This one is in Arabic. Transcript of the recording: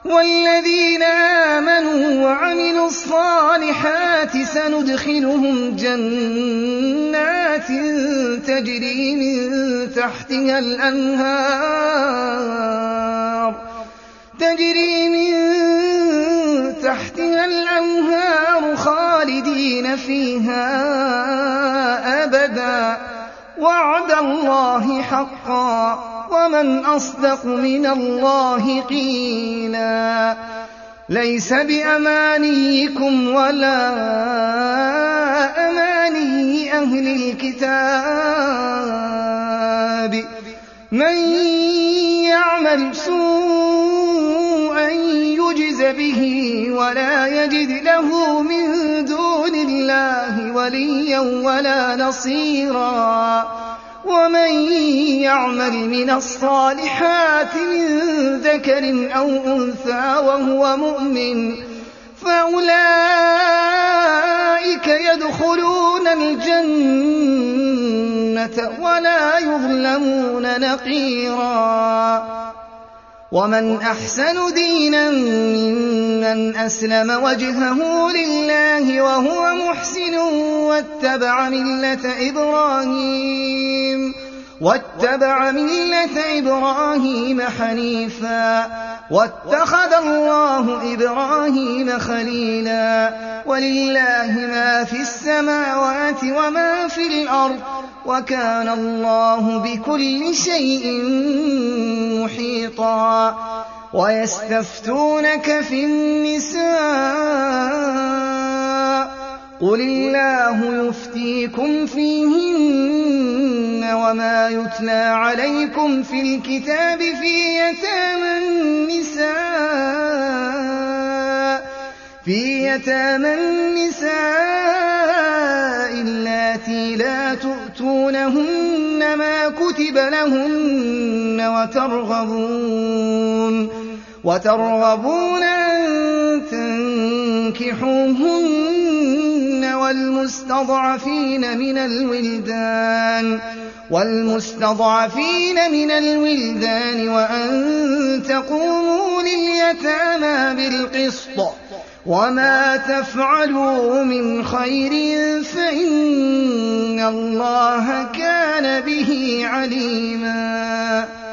والذين آمنوا وعملوا الصالحات سندخلهم جنات تجري من تحتها الأنهار خالدين فيها أبدا وعد الله حقا ومن أصدق من الله قيلا ليس بأمانيكم ولا أماني أهل الكتاب من يعمل سوءا يجز به ولا يجد له من دون الله وليا ولا نصيرا ومن يعمل من الصالحات من ذكر أو أنثى وهو مؤمن فأولئك يدخلون الجنة ولا يظلمون نقيرا ومن أحسن دينا ممن أسلم وجهه لله وهو محسن واتبع ملة إبراهيم حنيفا واتخذ الله إبراهيم خليلا ولله ما في السماوات وما في الأرض وكان الله بكل شيء محيطا ويستفتونك في النساء قل الله يفتيكم فيهن وما يتلى عليكم في الكتاب في يتامى النساء اللاتي لا تؤتونهن ما كتب لهن وترغبون أن تنكحوهن والمستضعفين من الولدان وأن تقوموا لليتامى بالقسط وما تفعلوا من خير فإن الله كان به عليما